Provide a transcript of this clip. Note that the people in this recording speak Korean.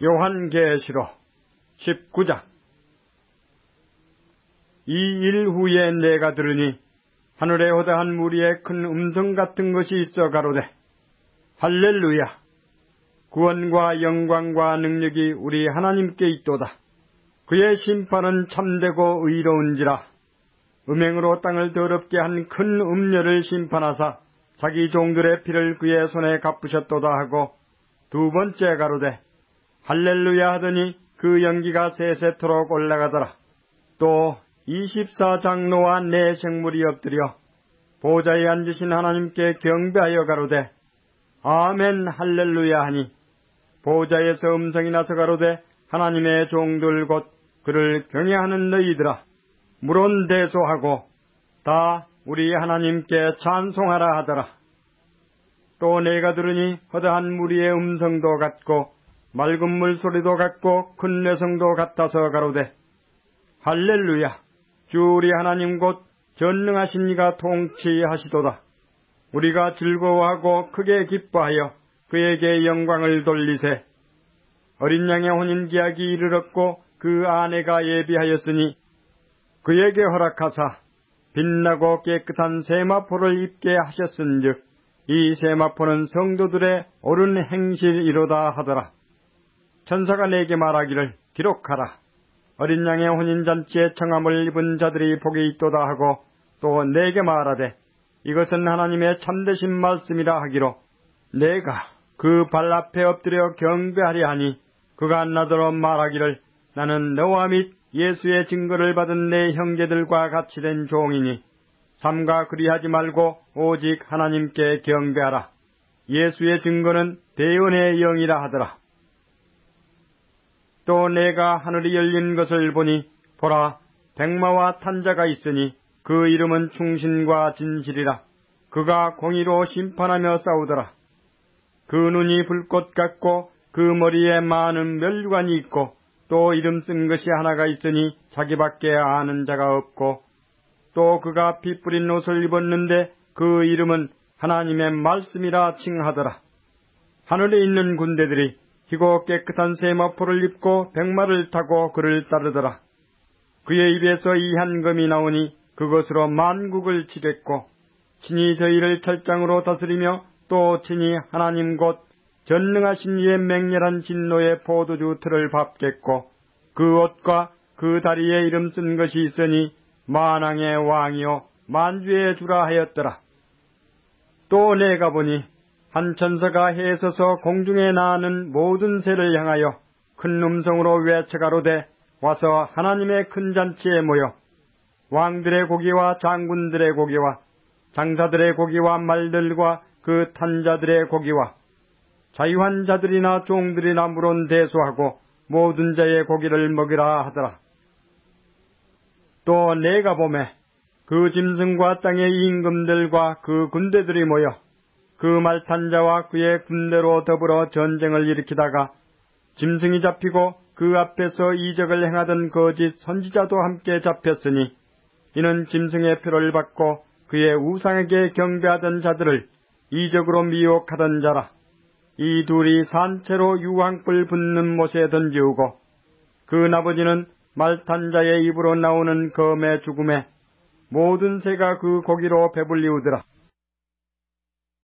요한계시록 19장. 이 일 후에 내가 들으니 하늘에 허다한 무리의 큰 음성 같은 것이 있어 가로되, 할렐루야! 구원과 영광과 능력이 우리 하나님께 있도다. 그의 심판은 참되고 의로운지라. 음행으로 땅을 더럽게 한 큰 음녀를 심판하사 자기 종들의 피를 그의 손에 갚으셨도다 하고, 두 번째 가로되, 할렐루야 하더니 그 연기가 세세토록 올라가더라. 또 24장로와 네 생물이 엎드려 보좌에 앉으신 하나님께 경배하여 가로되, 아멘 할렐루야 하니, 보좌에서 음성이 나서 가로되, 하나님의 종들 곧 그를 경외하는 너희들아, 물론대소하고 다 우리 하나님께 찬송하라 하더라. 또 내가 들으니 허다한 무리의 음성도 같고 맑은 물소리도 같고 큰 내성도 같아서 가로되, 할렐루야! 주 우리 하나님 곧 전능하신 이가 통치하시도다. 우리가 즐거워하고 크게 기뻐하여 그에게 영광을 돌리세. 어린 양의 혼인기약이 이르렀고 그 아내가 예비하였으니 그에게 허락하사 빛나고 깨끗한 세마포를 입게 하셨은즉 이 세마포는 성도들의 옳은 행실이로다 하더라. 천사가 내게 말하기를, 기록하라. 어린 양의 혼인잔치에 청함을 입은 자들이 복이 있도다 하고, 또 내게 말하되, 이것은 하나님의 참되신 말씀이라 하기로, 내가 그 발 앞에 엎드려 경배하리 하니, 그가 나더러 말하기를, 나는 너와 및 예수의 증거를 받은 내 형제들과 같이 된 종이니 삼가 그리하지 말고 오직 하나님께 경배하라. 예수의 증거는 대언의 영이라 하더라. 또 내가 하늘이 열린 것을 보니 보라, 백마와 탄자가 있으니 그 이름은 충신과 진실이라. 그가 공의로 심판하며 싸우더라. 그 눈이 불꽃 같고 그 머리에 많은 멸관이 있고 또 이름 쓴 것이 하나가 있으니 자기밖에 아는 자가 없고, 또 그가 피 뿌린 옷을 입었는데 그 이름은 하나님의 말씀이라 칭하더라. 하늘에 있는 군대들이 희고 깨끗한 세마포를 입고 백마를 타고 그를 따르더라. 그의 입에서 이 한금이 나오니 그것으로 만국을 치랬고, 친히 저희를 철장으로 다스리며 또 친히 하나님 곧 전능하신 이의 맹렬한 진노의 포도주 틀을 밟겠고, 그 옷과 그 다리에 이름 쓴 것이 있으니 만왕의 왕이요 만주의 주라 하였더라. 또 내가 보니 한 천사가 해에 서서 공중에 나는 모든 새를 향하여 큰 음성으로 외쳐가로되, 와서 하나님의 큰 잔치에 모여 왕들의 고기와 장군들의 고기와 장사들의 고기와 말들과 그 탄자들의 고기와 자유한 자들이나 종들이나 물론 대소하고 모든 자의 고기를 먹이라 하더라. 또 내가 보매 그 짐승과 땅의 임금들과 그 군대들이 모여 그 말탄 자와 그의 군대로 더불어 전쟁을 일으키다가 짐승이 잡히고 그 앞에서 이적을 행하던 거짓 선지자도 함께 잡혔으니, 이는 짐승의 표를 받고 그의 우상에게 경배하던 자들을 이적으로 미혹하던 자라. 이 둘이 산채로 유황불 붙는 못에 던지우고, 그 나머지는 말탄 자의 입으로 나오는 검의 죽음에 모든 새가 그 고기로 배불리우더라.